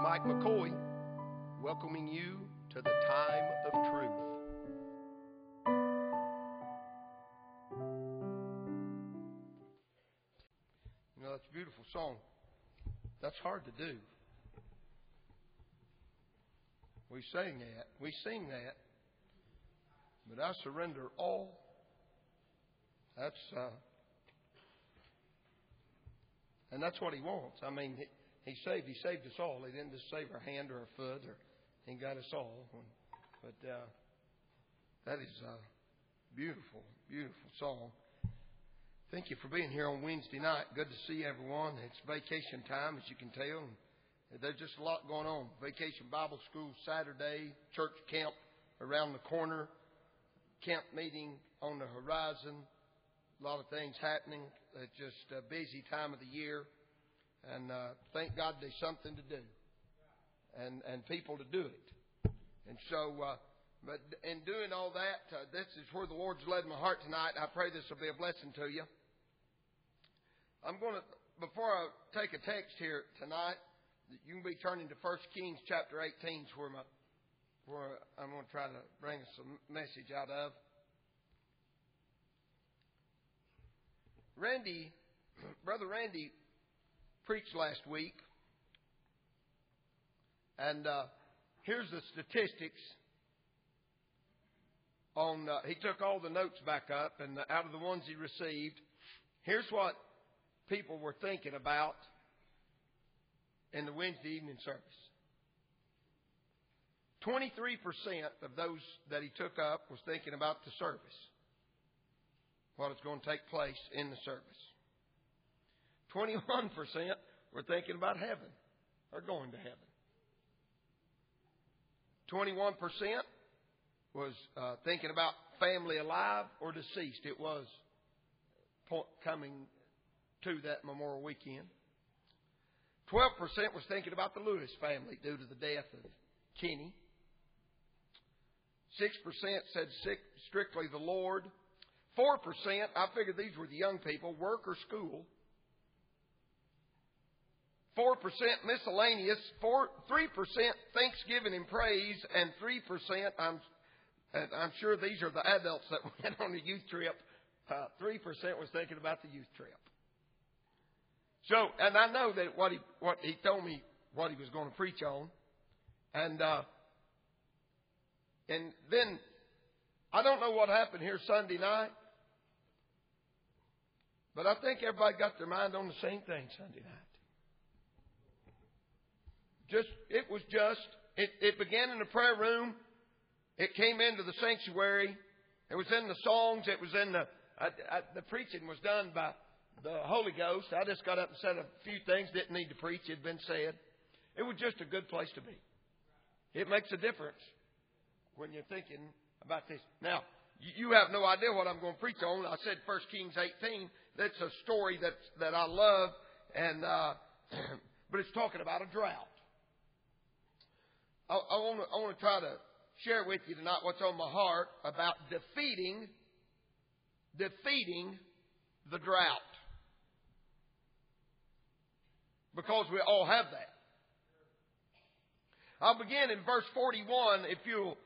Mike McCoy, welcoming you to the Time of Truth. You know, that's a beautiful song. That's hard to do. We sing that, but I surrender all. And that's what He wants. I mean, He saved us all. He didn't just save our hand or our foot, or He got us all. But that is a beautiful, beautiful song. Thank you for being here on Wednesday night. Good to see everyone. It's vacation time, as you can tell. There's just a lot going on. Vacation Bible School Saturday, church camp around the corner, camp meeting on the horizon. A lot of things happening. It's just a busy time of the year. And thank God there's something to do and people to do it. And so, but in doing all that, this is where the Lord's led my heart tonight. I pray this will be a blessing to you. I'm going to, before I take a text here tonight, you can be turning to 1 Kings chapter 18, where I'm going to try to bring some message out of. Brother Randy preached last week, and here's the statistics on. He took all the notes back up, and out of the ones he received, here's what people were thinking about in the Wednesday evening service. 23% of those that he took up was thinking about the service, what is going to take place in the service. 21% were thinking about heaven or going to heaven. 21% was thinking about family alive or deceased. It was coming to that Memorial Weekend. 12% was thinking about the Lewis family due to the death of Kenny. 6% said strictly the Lord. 4%, I figured these were the young people, work or school. 4% miscellaneous. 3% Thanksgiving and praise. And 3%, I'm sure these are the adults that went on the youth trip. 3% was thinking about the youth trip. So, and I know that what he told me what he was going to preach on. And then I don't know what happened here Sunday night, but I think everybody got their mind on the same thing Sunday night. It began in the prayer room. It came into the sanctuary. It was in the songs. It was in the preaching was done by the Holy Ghost. I just got up and said a few things. Didn't need to preach. It had been said. It was just a good place to be. It makes a difference when you're thinking about this. Now, you have no idea what I'm going to preach on. I said 1 Kings 18. That's a story that I love, and but it's talking about a drought. I want to try to share with you tonight what's on my heart about defeating the drought, because we all have that. I'll begin in verse 41. If you'll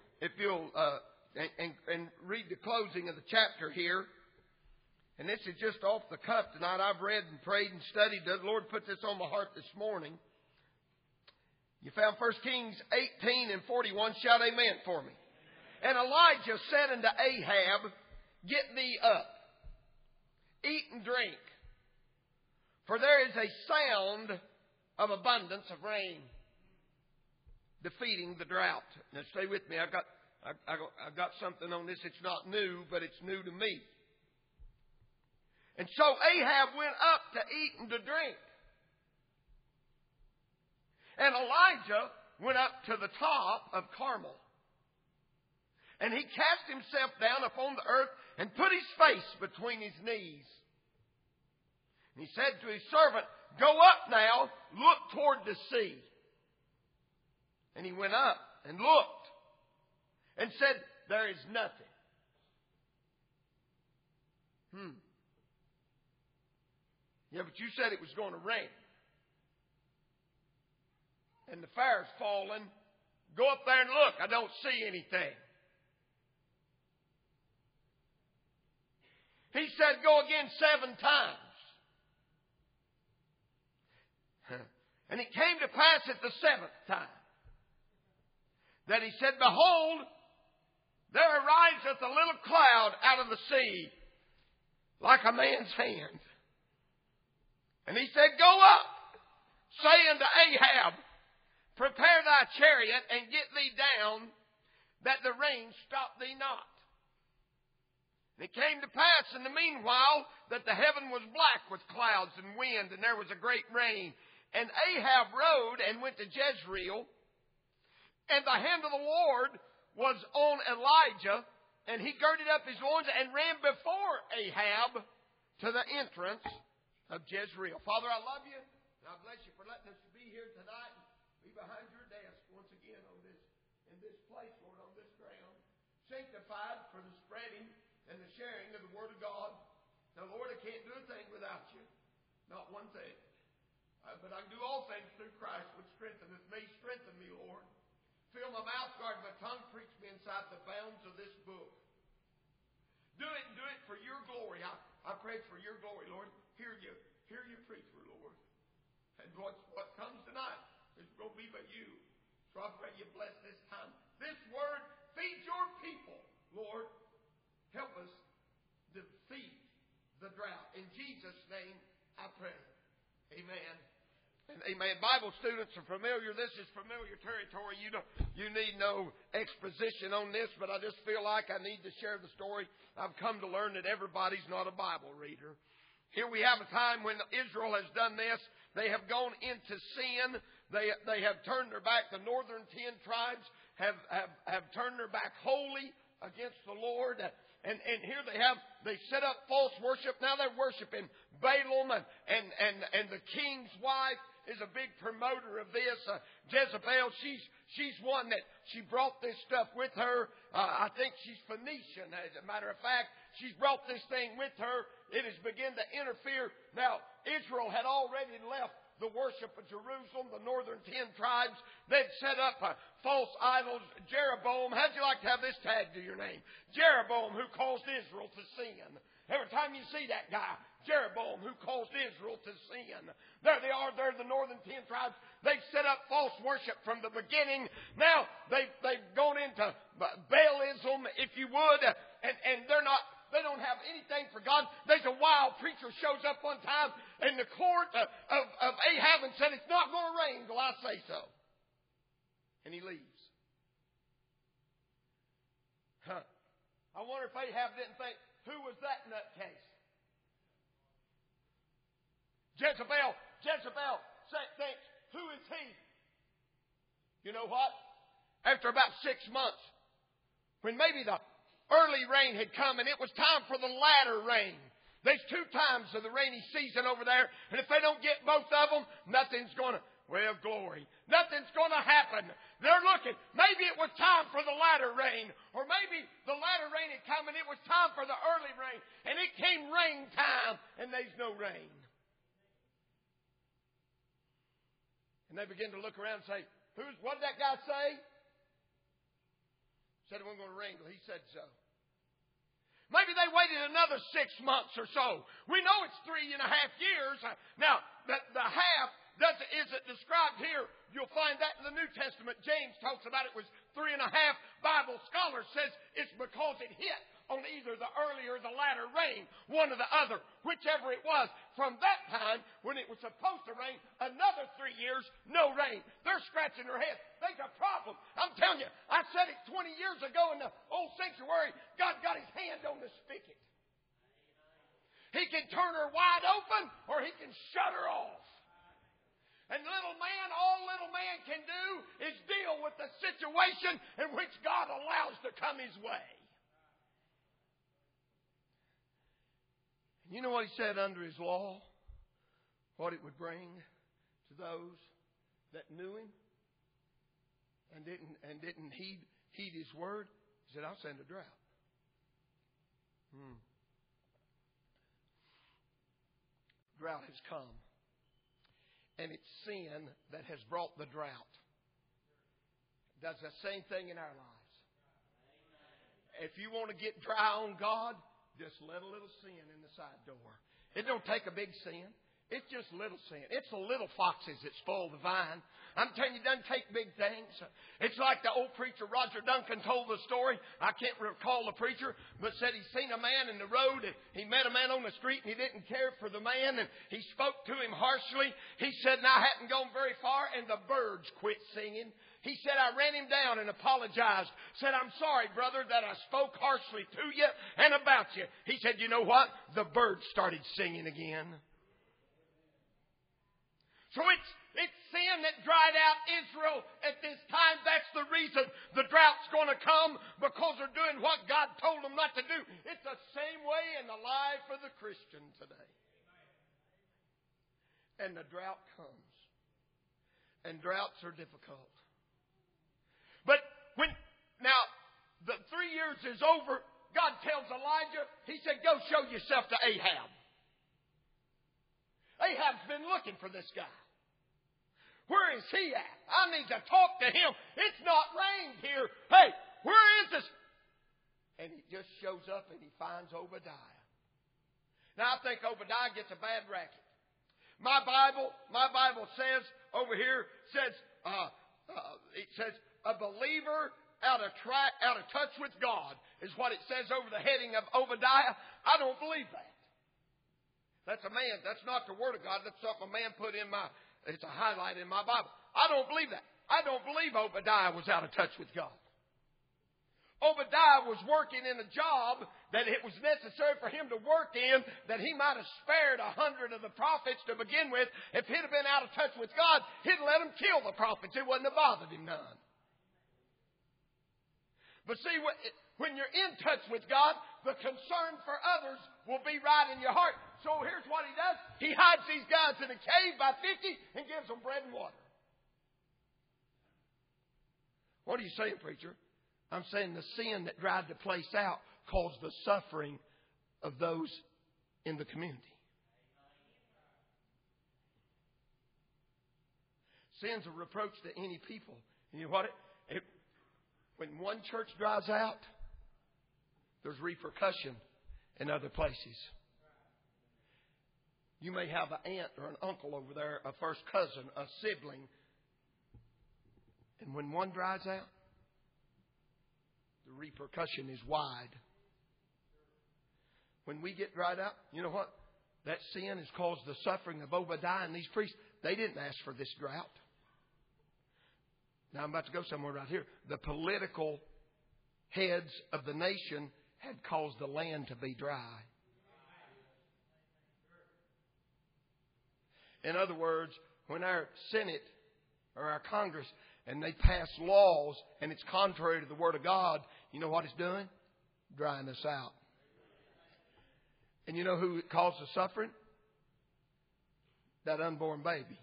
and read the closing of the chapter here. And this is just off the cuff tonight. I've read and prayed and studied. The Lord put this on my heart this morning. You found 1 Kings 18 and 41. Shout amen for me. And Elijah said unto Ahab, Get thee up, eat and drink, for there is a sound of abundance of rain, defeating the drought. Now stay with me. I've got something on this. It's not new, but it's new to me. And so Ahab went up to eat and to drink. And Elijah went up to the top of Carmel. And he cast himself down upon the earth and put his face between his knees. And he said to his servant, Go up now, look toward the sea. And he went up and looked and said, There is nothing. Yeah, but you said it was going to rain. and the fire's falling. Go up there and look. I don't see anything. He said, go again 7 times. And it came to pass at the 7th time that he said, behold, there ariseth a little cloud out of the sea like a man's hand. And he said, go up, say unto Ahab, prepare thy chariot and get thee down, that the rain stop thee not. And it came to pass in the meanwhile that the heaven was black with clouds and wind, and there was a great rain. And Ahab rode and went to Jezreel, and the hand of the Lord was on Elijah, and he girded up his loins and ran before Ahab to the entrance of Jezreel. Father, I love you, and I bless you for letting us be here tonight and be behind your desk once again in this place, Lord, on this ground, sanctified for the spreading and the sharing of the Word of God. Now, Lord, I can't do a thing without you. Not one thing. But I can do all things through Christ, which strengtheneth me. Strengthen me, Lord. Fill my mouth, guard my tongue, preach me inside the bounds of this book. Do it and do it for your glory. I pray for your glory, Lord. Hear you preacher, Lord. And what comes tonight is going to be but you. So I pray you bless this time. This word feeds your people, Lord. Help us defeat the drought. In Jesus' name I pray. Amen. And amen. Bible students are familiar. This is familiar territory. You need no exposition on this, but I just feel like I need to share the story. I've come to learn that everybody's not a Bible reader. Here we have a time when Israel has done this. They have gone into sin. They have turned their back. The northern 10 tribes have turned their back wholly against the Lord. And here they set up false worship. Now they're worshiping Balaam, and the king's wife is a big promoter of this. Jezebel, she's one that she brought this stuff with her. I think she's Phoenician, as a matter of fact. She's brought this thing with her. It has begun to interfere. Now, Israel had already left the worship of Jerusalem, the northern 10 tribes. They'd set up false idols. Jeroboam, how'd you like to have this tagged to your name? Jeroboam, who caused Israel to sin. Every time you see that guy, Jeroboam, who caused Israel to sin. There they are. They're the northern 10 tribes. They've set up false worship from the beginning. Now they've gone into Baalism, if you would, and they don't have anything for God. There's a wild preacher shows up one time in the court of Ahab and said, it's not going to rain till I say so. And he leaves. I wonder if Ahab didn't think, who was that nutcase? Jezebel thinks, who is he? You know what? After about 6 months, when maybe the early rain had come and it was time for the latter rain. There's 2 times of the rainy season over there, and if they don't get both of them, nothing's going to, well, glory. Nothing's going to happen. They're looking. Maybe it was time for the latter rain, or maybe the latter rain had come and it was time for the early rain, and it came rain time, and there's no rain. And they begin to look around and say, what did that guy say? Said it wasn't going to rain till he said so. Maybe they waited another 6 months or so. We know it's 3.5 years. Now, the half isn't described here. You'll find that in the New Testament. James talks about it was 3.5. Bible scholars says it's because it hit on either the early or the latter rain, one or the other, whichever it was. From that time, when it was supposed to rain, another 3 years, no rain. They're scratching their heads. There's a problem. I'm telling you, I said it 20 years ago in the old sanctuary. God got his hand on the spigot. He can turn her wide open, or he can shut her off. And all little man can do is deal with the situation in which God allows to come his way. You know what he said under his law? What it would bring to those that knew him and didn't heed his word? He said, I'll send a drought. Drought has come. and it's sin that has brought the drought. It does the same thing in our lives. If you want to get dry on God, just let a little sin in the side door. It don't take a big sin. It's just little sin. It's the little foxes that spoil the vine. I'm telling you, it doesn't take big things. It's like the old preacher Roger Duncan told the story. I can't recall the preacher, but said he'd seen a man in the road. And he met a man on the street and he didn't care for the man. And he spoke to him harshly. He said, and I hadn't gone very far and the birds quit singing. He said, I ran him down and apologized. Said, I'm sorry, brother, that I spoke harshly to you and about you. He said, you know what? The birds started singing again. So it's sin that dried out Israel at this time. That's the reason the drought's going to come, because they're doing what God told them not to do. It's the same way in the life of the Christian today. And the drought comes. And droughts are difficult. But now the 3 years is over, God tells Elijah, he said, go show yourself to Ahab. Ahab's been looking for this guy. Where is he at? I need to talk to him. It's not rained here. Hey, where is this? And he just shows up and he finds Obadiah. Now I think Obadiah gets a bad racket. My Bible says over here, it says a believer out of touch with God is what it says over the heading of Obadiah. I don't believe that. That's a man. That's not the Word of God. That's something a man put in it's a highlight in my Bible. I don't believe that. I don't believe Obadiah was out of touch with God. Obadiah was working in a job that it was necessary for him to work in, that he might have spared 100 of the prophets to begin with. If he'd have been out of touch with God, he'd let them kill the prophets. It wouldn't have bothered him none. But see, when you're in touch with God, the concern for others will be right in your heart. So here's what he does. He hides these guys in a cave by 50 and gives them bread and water. What are you saying, preacher? I'm saying the sin that dried the place out caused the suffering of those in the community. Sin's a reproach to any people. You know what? When one church dries out, there's repercussion in other places. You may have an aunt or an uncle over there, a first cousin, a sibling. And when one dries out, the repercussion is wide. When we get dried out, you know what? That sin has caused the suffering of Obadiah and these priests. They didn't ask for this drought. Now I'm about to go somewhere right here. The political heads of the nation had caused the land to be dry. In other words, when our Senate or our Congress and they pass laws and it's contrary to the Word of God, you know what it's doing? Drying us out. And you know who caused the suffering? That unborn baby.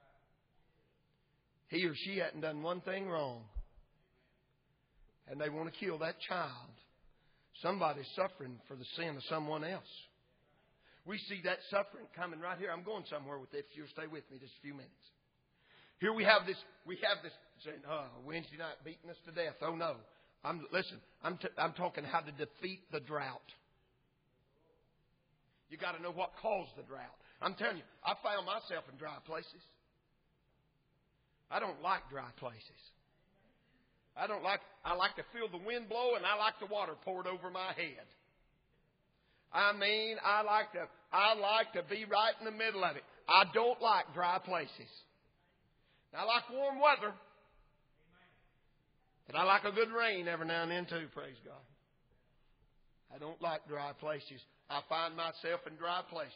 He or she hadn't done one thing wrong. And they want to kill that child. Somebody's suffering for the sin of someone else. We see that suffering coming right here. I'm going somewhere with this. You'll stay with me just a few minutes. Here we have this saying, Wednesday night beating us to death. Oh no. I'm talking how to defeat the drought. You got to know what caused the drought. I'm telling you, I found myself in dry places. I don't like dry places. I like to feel the wind blow and I like the water poured over my head. I like to be right in the middle of it. I don't like dry places. I like warm weather. But I like a good rain every now and then too, praise God. I don't like dry places. I find myself in dry places.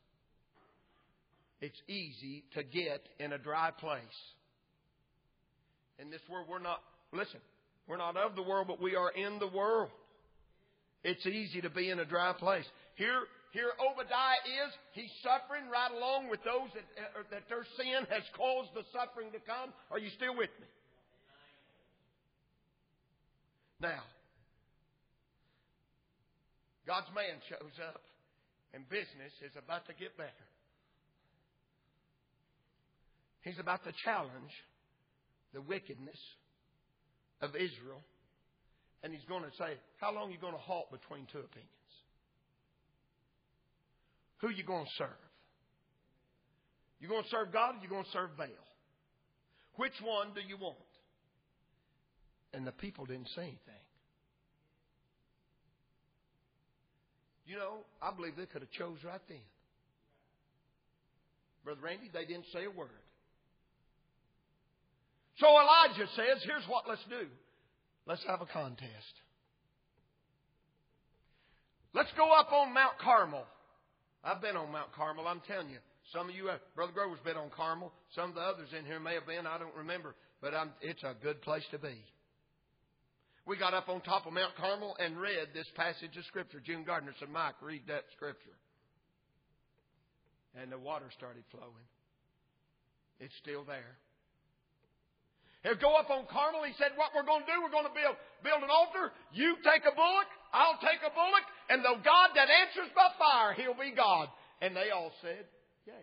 It's easy to get in a dry place. In this world, we're not of the world, but we are in the world. It's easy to be in a dry place. Here Obadiah he's suffering right along with those that their sin has caused the suffering to come. Are you still with me? Now, God's man shows up and business is about to get better. He's about to challenge the wickedness of Israel. And he's going to say, how long are you going to halt between two opinions? Who are you going to serve? You going to serve God or you going to serve Baal? Which one do you want? And the people didn't say anything. You know, I believe they could have chose right then. Brother Randy, they didn't say a word. So Elijah says, here's what let's do. Let's have a contest. Let's go up on Mount Carmel. I've been on Mount Carmel, I'm telling you. Some of you, Brother Grover's been on Carmel. Some of the others in here may have been. I don't remember. But it's a good place to be. We got up on top of Mount Carmel and read this passage of Scripture. June Gardner said, Mike, read that Scripture. And the water started flowing. It's still there. He'll go up on Carmel. He said, what we're going to do, we're going to build an altar. You take a bullock. I'll take a bullock. And the God that answers by fire, He'll be God. And they all said, yay.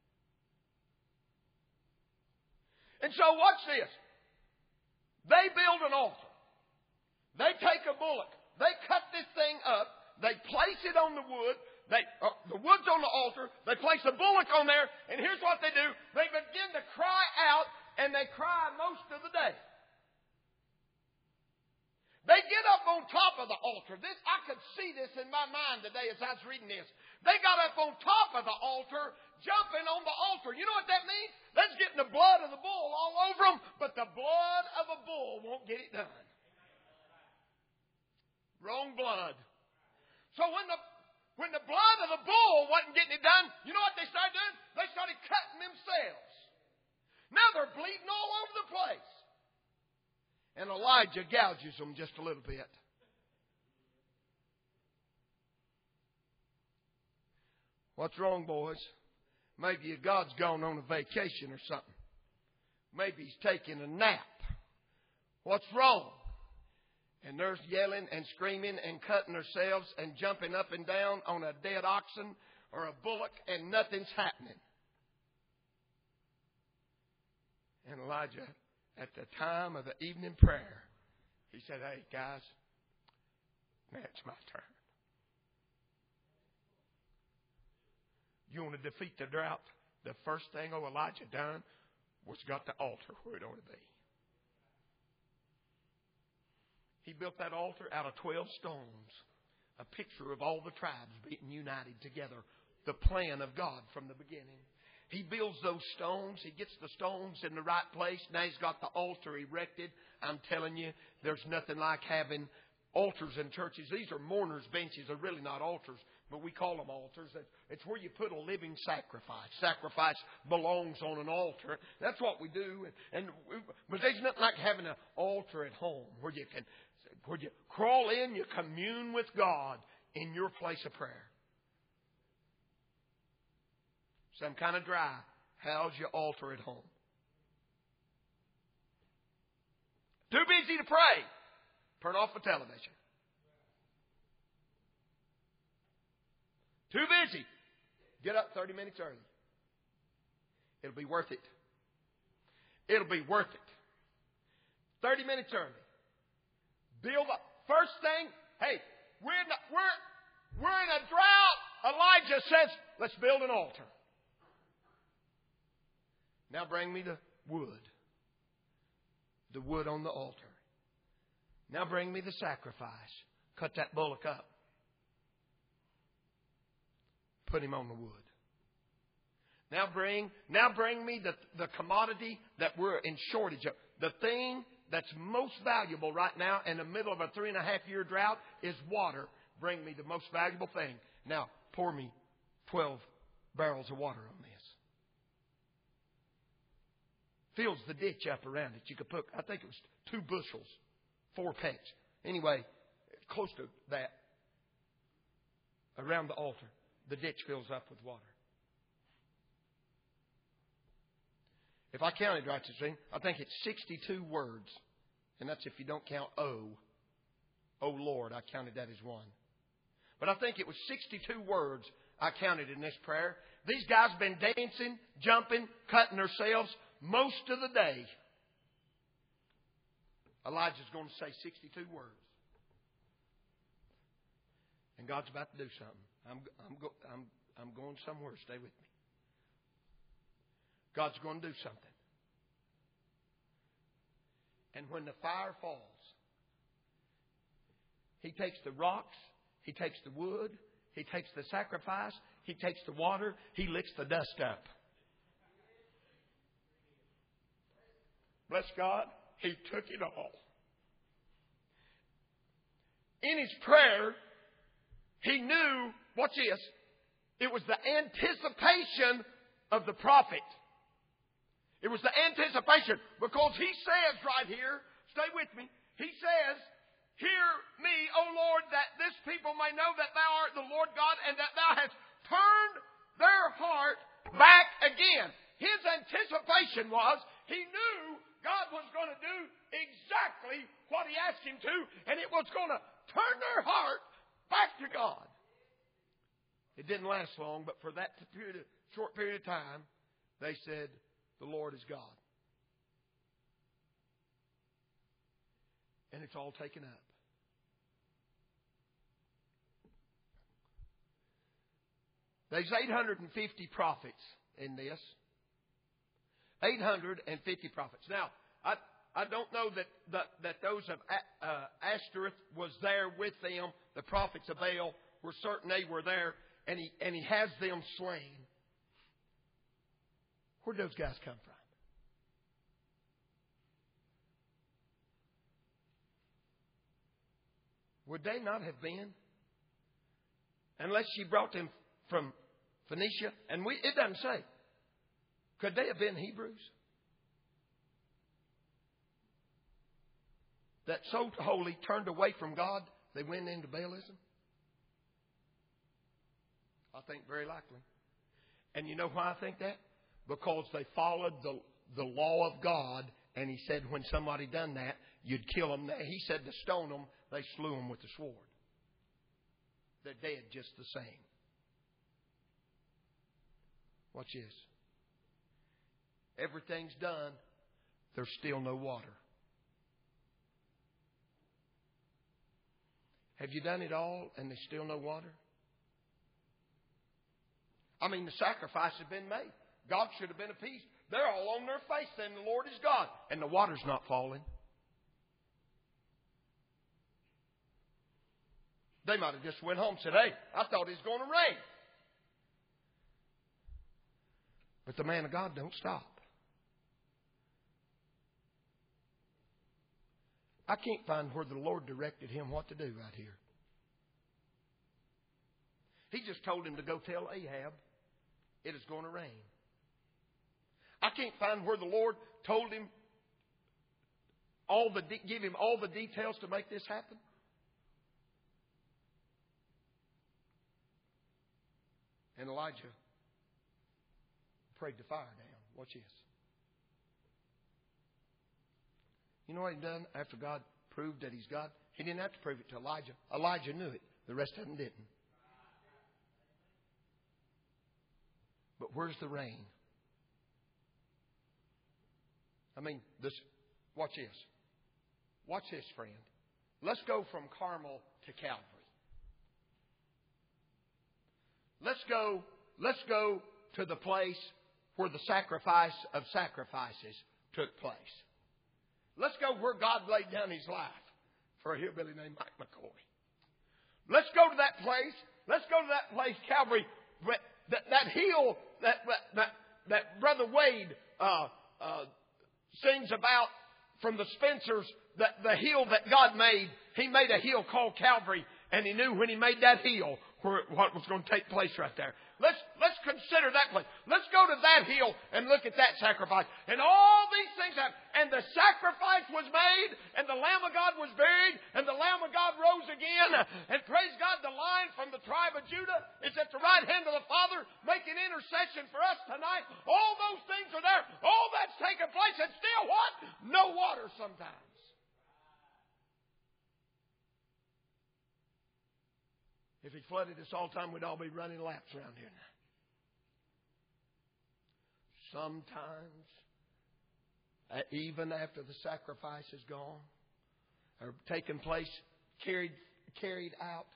And so watch this. They build an altar. They take a bullock. They cut this thing up. They place it on the wood. The wood's on the altar. They place a bullock on there. And here's what they do. They begin to cry out. And they cry most of the day. They get up on top of the altar. I could see this in my mind today as I was reading this. They got up on top of the altar, jumping on the altar. You know what that means? That's getting the blood of the bull all over them, but the blood of a bull won't get it done. Wrong blood. So when the blood of the bull wasn't getting it done, you know what they started doing? They started cutting themselves. Now they're bleeding all over the place. And Elijah gouges them just a little bit. What's wrong, boys? Maybe God's gone on a vacation or something. Maybe He's taking a nap. What's wrong? And they're yelling and screaming and cutting themselves and jumping up and down on a dead oxen or a bullock, and nothing's happening. And Elijah, at the time of the evening prayer, he said, hey, guys, now it's my turn. You want to defeat the drought? The first thing Elijah done was got the altar where it ought to be. He built that altar out of 12 stones, a picture of all the tribes being united together, the plan of God from the beginning. He builds those stones. He gets the stones in the right place. Now he's got the altar erected. I'm telling you, there's nothing like having altars in churches. These are mourners' benches. They're really not altars, but we call them altars. It's where you put a living sacrifice. Sacrifice belongs on an altar. That's what we do. But there's nothing like having an altar at home where you crawl in, you commune with God in your place of prayer. Some kind of dry. How's your altar at home? Too busy to pray. Turn off the television. Too busy. Get up 30 minutes early. It'll be worth it. It'll be worth it. 30 minutes early. Build up. First thing, hey, we're in a drought. Elijah says, let's build an altar. Now bring me the wood. The wood on the altar. Now bring me the sacrifice. Cut that bullock up. Put him on the wood. Now bring me the commodity that we're in shortage of. The thing that's most valuable right now in the middle of a 3.5-year drought is water. Bring me the most valuable thing. Now pour me 12 barrels of water on this. Fills the ditch up around it. You could put, I think it was 2 bushels, 4 pecks. Anyway, close to that. Around the altar, the ditch fills up with water. If I counted right this thing, I think it's 62 words. And that's if you don't count O. Oh Lord, I counted that as one. But I think it was 62 words I counted in this prayer. These guys have been dancing, jumping, cutting themselves most of the day, Elijah's going to say 62 words. And God's about to do something. I'm going somewhere. Stay with me. God's going to do something. And when the fire falls, He takes the rocks, He takes the wood, He takes the sacrifice, He takes the water, He licks the dust up. Bless God, He took it all. In His prayer, He knew, watch this, it was the anticipation of the prophet. It was the anticipation, because He says right here, stay with me, He says, hear me, O Lord, that this people may know that Thou art the Lord God, and that Thou hast turned their heart back again. His anticipation was, he knew God was going to do exactly what He asked Him to, and it was going to turn their heart back to God. It didn't last long, but for that short period of time, they said, the Lord is God. And it's all taken up. There's 850 prophets in this. 850 prophets. Now, I don't know that those of Ashtoreth was there with them. The prophets of Baal were certain they were there, and he has them slain. Where'd those guys come from? Would they not have been? Unless she brought them from Phoenicia. And it doesn't say. Could they have been Hebrews? That so wholly turned away from God, they went into Baalism? I think very likely. And you know why I think that? Because they followed the law of God, and He said when somebody done that, you'd kill them. He said to stone them, they slew them with the sword. They're dead just the same. Watch this. Everything's done. There's still no water. Have you done it all and there's still no water? I mean, the sacrifice has been made. God should have been appeased. They're all on their face saying the Lord is God. And the water's not falling. They might have just went home and said, hey, I thought it was going to rain. But the man of God don't stop. I can't find where the Lord directed him what to do right here. He just told him to go tell Ahab it is going to rain. I can't find where the Lord told him give him all the details to make this happen. And Elijah prayed the fire down. Watch this. You know what he done after God proved that He's God? He didn't have to prove it to Elijah. Elijah knew it. The rest of them didn't. But where's the rain? I mean, watch this. Watch this, friend. Let's go from Carmel to Calvary. Let's go to the place where the sacrifice of sacrifices took place. Let's go where God laid down His life for a hillbilly named Mike McCoy. Let's go to that place. Let's go to that place, Calvary, that hill that Brother Wade sings about from the Spencers, the hill that God made. He made a hill called Calvary, and He knew when He made that hill what was going to take place right there. Let's consider that place. Let's go to that hill and look at that sacrifice. And all these things happened. And the sacrifice was made, and the Lamb of God was buried, and the Lamb of God rose again. And praise God, the Lion from the tribe of Judah is at the right hand of the Father, making intercession for us tonight. All those things are there. All that's taken place, and still what? No water sometimes. If He flooded us all the time, we'd all be running laps around here now. Sometimes even after the sacrifice is gone or taken place, carried out.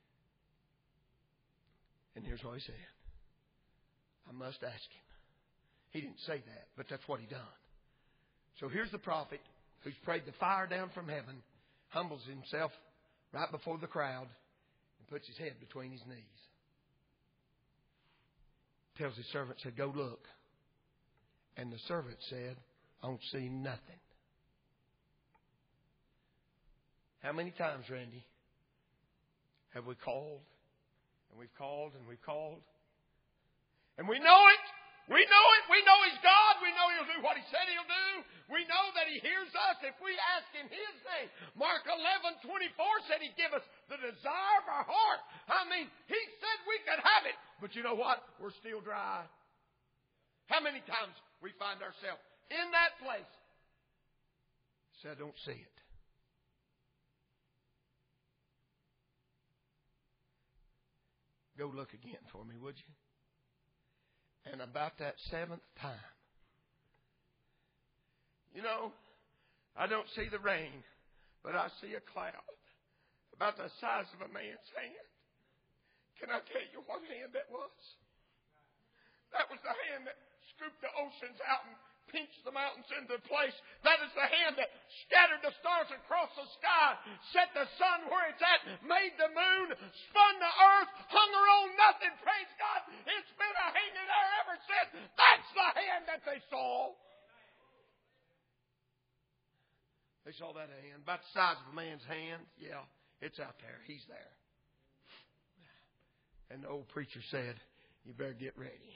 And here's what he said. I must ask him. He didn't say that, but that's what he done. So here's the prophet who's prayed the fire down from heaven, humbles himself right before the crowd, and puts his head between his knees. Tells his servant, said, go look. And the servant said, I don't see nothing. How many times, Randy, have we called? And we've called and we've called. And we know it. We know it. We know He's God. We know He'll do what He said He'll do. We know that He hears us if we ask in His name. Mark 11:24 said He'd give us the desire of our heart. I mean, He said we could have it. But you know what? We're still dry. How many times we find ourselves in that place? Say, I don't see it. Go look again for me, would you? And about that seventh time, you know, I don't see the rain, but I see a cloud about the size of a man's hand. Can I tell you what hand that was? That was the hand that scooped the oceans out and pinched the mountains into place. That is the hand that scattered the stars across the sky, set the sun where it's at, made the moon, spun the earth, hung her on nothing. Praise God. It's been a hanging there ever since. That's the hand that they saw. They saw that hand, about the size of a man's hand. Yeah, it's out there. He's there. And the old preacher said, you better get ready.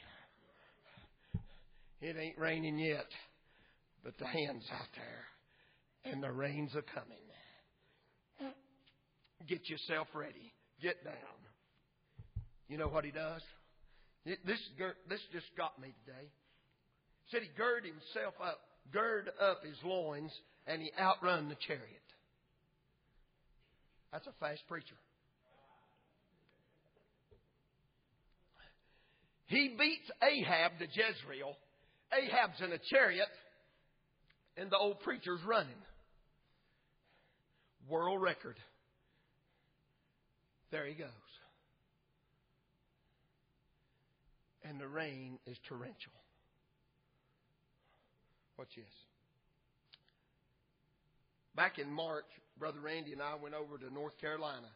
It ain't raining yet, but the hand's out there, and the rains are coming. Get yourself ready. Get down. You know what he does? This just got me today. He said he gird up his loins, and he outrun the chariot. That's a fast preacher. He beats Ahab to Jezreel. Ahab's in a chariot, and the old preacher's running. World record. There he goes. And the rain is torrential. Watch this. Back in March, Brother Randy and I went over to North Carolina.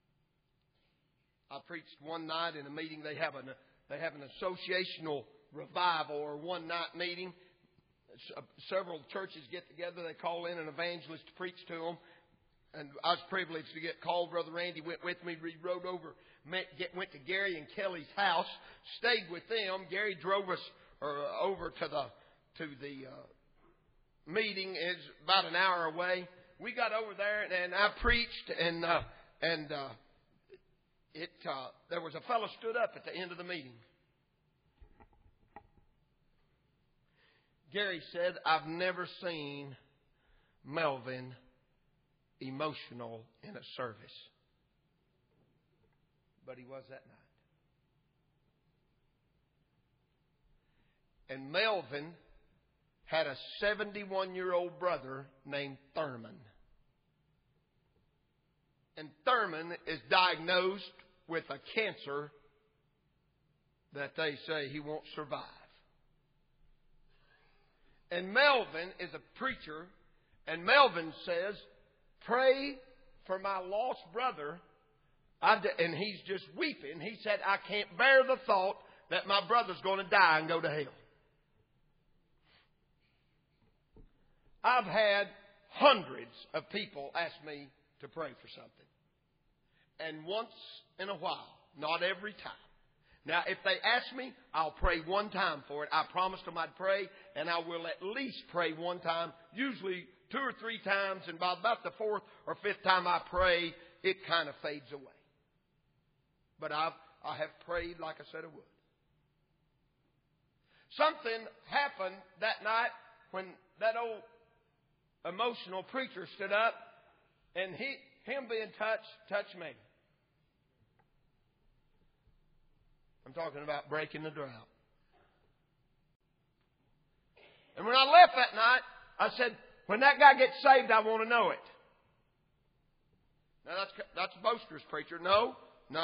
I preached one night in a meeting. They have an associational revival or one night meeting. Several churches get together. They call in an evangelist to preach to them. And I was privileged to get called. Brother Randy went with me. We rode over, went to Gary and Kelly's house, stayed with them. Gary drove us over to the meeting. It's about an hour away. We got over there and I preached and there was a fellow stood up at the end of the meeting. Gary said, I've never seen Melvin emotional in a service. But he was that night. And Melvin had a 71-year-old brother named Thurman. And Thurman is diagnosed with a cancer that they say he won't survive. And Melvin is a preacher, and Melvin says, pray for my lost brother. And he's just weeping. He said, I can't bear the thought that my brother's going to die and go to hell. I've had hundreds of people ask me to pray for something. And once in a while, not every time. Now, if they ask me, I'll pray one time for it. I promised them I'd pray, and I will at least pray one time, usually 2 or 3 times, and by about the 4th or 5th time I pray, it kind of fades away. But I have prayed like I said I would. Something happened that night when that old emotional preacher stood up, and him being touched me. I'm talking about breaking the drought. And when I left that night, I said, when that guy gets saved, I want to know it. Now that's boasters, preacher. No,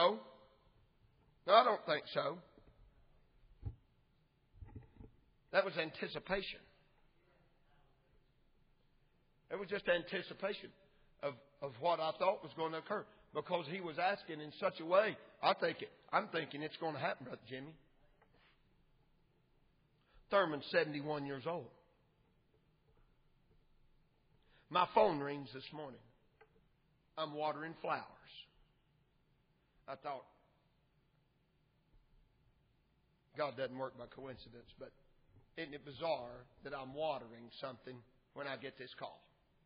I don't think so. That was anticipation. It was just anticipation of what I thought was going to occur. Because he was asking in such a way, I'm thinking it's going to happen, Brother Jimmy. Thurman's 71 years old. My phone rings this morning. I'm watering flowers. I thought, God doesn't work by coincidence, but isn't it bizarre that I'm watering something when I get this call?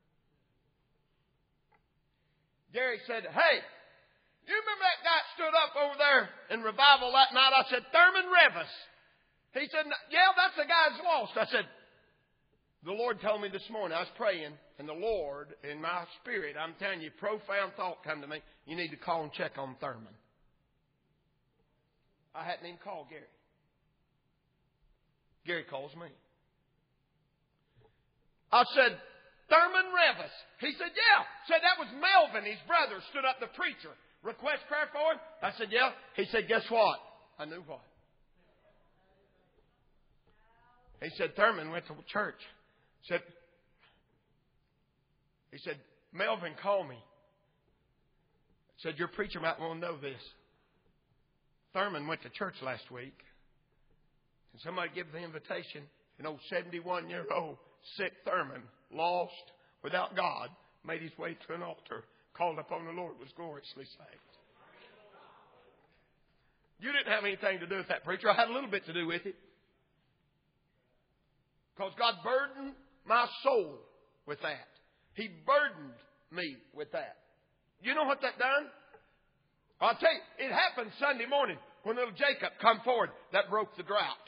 Gary said, hey, you remember that guy stood up over there in revival that night? I said, Thurman Revis. He said, yeah, that's the guy that's lost. I said, the Lord told me this morning, I was praying, and the Lord, in my spirit, I'm telling you, profound thought come to me. You need to call and check on Thurman. I hadn't even called Gary. Gary calls me. I said, Thurman Revis. He said, yeah. Said that was Melvin, his brother, stood up, the preacher. Request prayer for him? I said, yeah. He said, guess what? I knew what. He said, Thurman went to church. He said, Melvin called me. Said, your preacher might want to know this. Thurman went to church last week. And somebody gave the invitation. An old 71-year-old sick Thurman, lost, without God, made his way to an altar, called upon the Lord, was gloriously saved. You didn't have anything to do with that, preacher. I had a little bit to do with it. Because God burdened my soul with that. He burdened me with that. You know what that done? I'll tell you, it happened Sunday morning when little Jacob come forward. That broke the drought.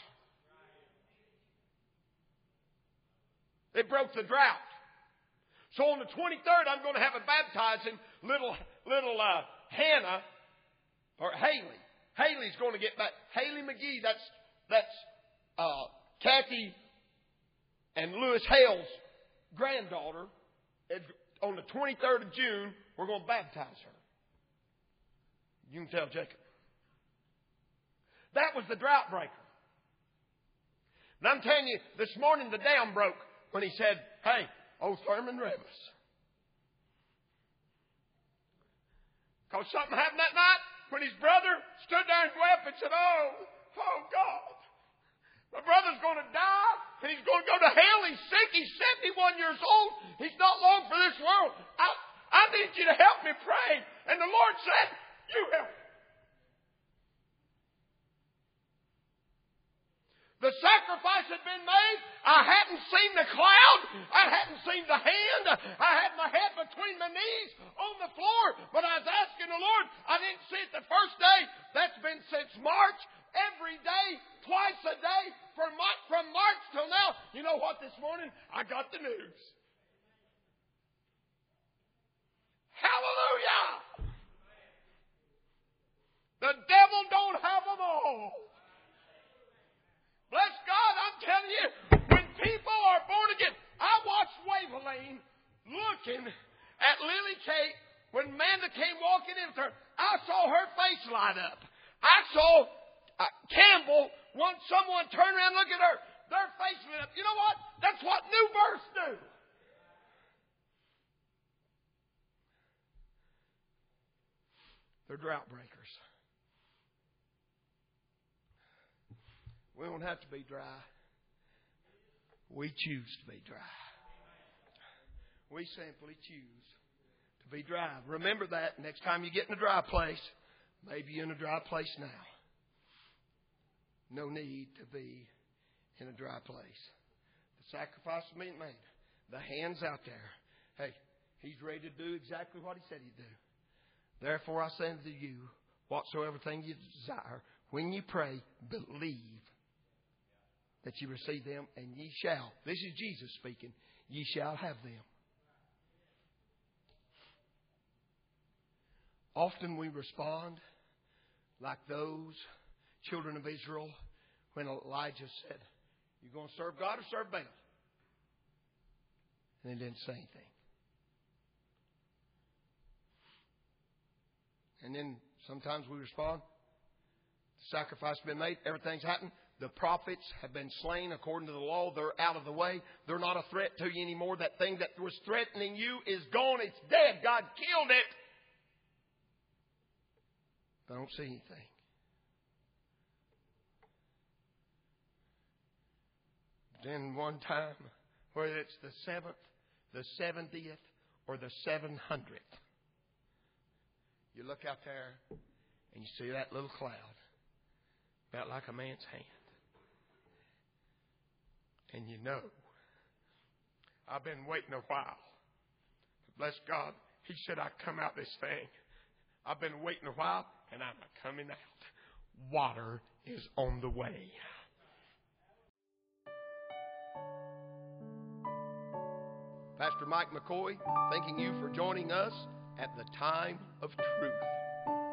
It broke the drought. So on the 23rd, I'm going to have a baptizing little Hannah or Haley. Haley's going to get back. Haley McGee, that's Kathy and Lewis Hale's granddaughter. On the 23rd of June, we're going to baptize her. You can tell Jacob. That was the drought breaker. And I'm telling you, this morning the dam broke when he said, hey, old Thurman Revis. Because something happened that night when his brother stood there and wept and said, oh God, my brother's going to die and he's going to go to hell. He's sick. He's 71 years old. He's not long for this world. I need you to help me pray. And the Lord said, you help me. The sacrifice had been made. I hadn't seen the cloud. I hadn't seen the hand. I had my head between my knees on the floor. But I was asking the Lord. I didn't see it the first day. That's been since March. Every day, twice a day, from March till now. You know what, this morning? I got the news. Hallelujah! The devil don't have them all. Bless God, I'm telling you, when people are born again, I watched Waverlane looking at Lily Kate when Amanda came walking in with her. I saw her face light up. I saw Campbell, once someone turned around and looked at her, their face lit up. You know what? That's what new births do. They're drought breakers. We don't have to be dry. We choose to be dry. We simply choose to be dry. Remember that next time you get in a dry place. Maybe you're in a dry place now. No need to be in a dry place. The sacrifice is being made. The hand's out there. Hey, He's ready to do exactly what He said He'd do. Therefore I say unto you, whatsoever thing you desire, when you pray, believe that you receive them, and ye shall. This is Jesus speaking. Ye shall have them. Often we respond like those children of Israel when Elijah said, you going to serve God or serve Baal? And they didn't say anything. And then sometimes we respond. The sacrifice has been made. Everything's happened. The prophets have been slain according to the law. They're out of the way. They're not a threat to you anymore. That thing that was threatening you is gone. It's dead. God killed it. But I don't see anything. Then one time, whether it's the 7th, the 70th, or the 700th, you look out there and you see that little cloud, about like a man's hand. And you know, I've been waiting a while. Bless God, He said I'd come out this thing. I've been waiting a while, and I'm coming out. Water is on the way. Pastor Mike McCoy, thanking you for joining us at the Time of Truth.